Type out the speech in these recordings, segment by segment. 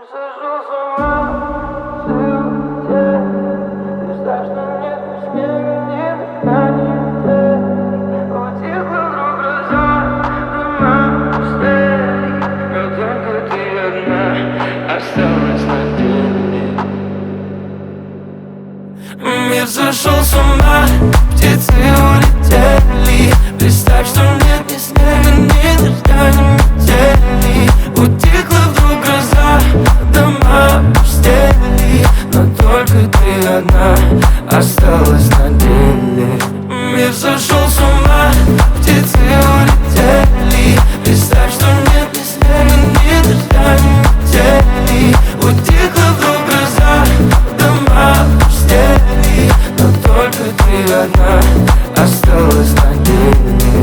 сошел с ума, ты улетел. Ты знаешь, что нет ни снега, ни дождя, ни метели. Утихла вдруг гроза, дома пустели. Но только ты одна осталась на деле. Мир сошел с ума, птицы улетели. Представь, что нет ни снега, ни дождя, ни метели. Утихла вдруг гроза, дома пустели. Но только ты одна осталась на деле. Мир сошел с ума, птицы улетели. Представь, что нет ни снега, ни дождя, ни метели. Утихла вдруг гроза, дома пустели. Но только ты одна осталась на деле.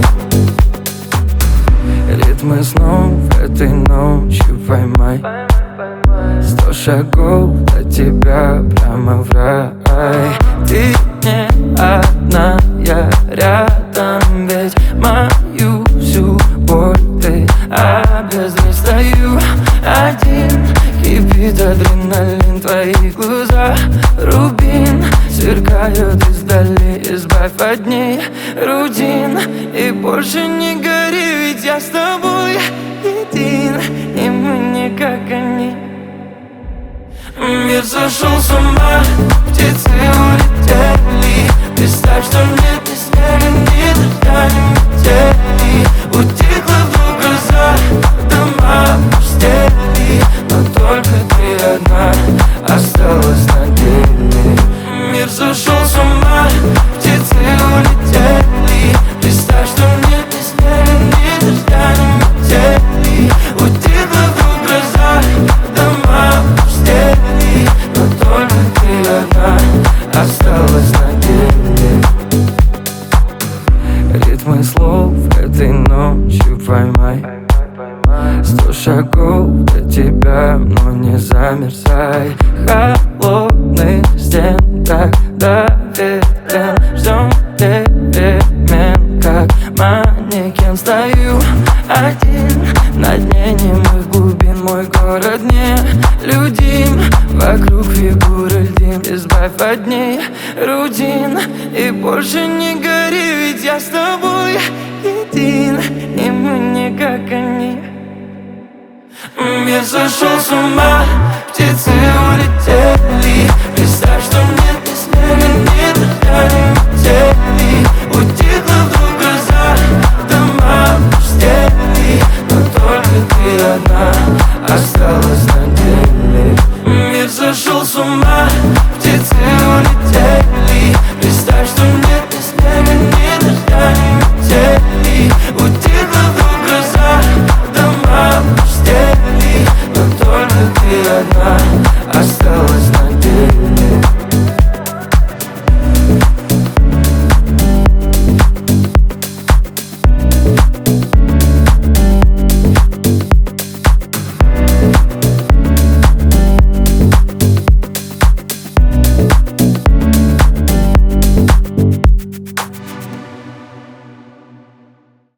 Ритмы снов этой ночью поймай. 100 шагов до тебя прямо в рай. Ты не одна, я рядом. Ведь мою всю боль ты обезри. Стою один, кипит адреналин. Твои глаза рубин сверкают издали. Избавь от ней рутин и больше не гори. Ведь я с тобой един, и мы не как они. Мир сошел с ума, птицы улетели. Представь, что нет ни снега, ни дождя, ни метели. Утихла вдруг гроза, дома пустели. Но только ты одна осталась на деле. Мир сошел с ума, птицы улетели. Представь, что нет ни снега, ни дождя, ни метели. Утихла вдруг гроза, дома пустели. Но только ты одна осталась на деле. Ритмы слов этой ночью поймай. 100 шагов до тебя, но не замерзай. Холодных стен так доверен. Ждем перемен, как манекен. Стою один на дне немых глубин. Мой город не людим, вокруг фигуры льдин. Избавь от ней рутин и больше не гори. Ведь я с тобой един, и мы не как они. Мир сошел с ума, птицы улетели. Представь, что мне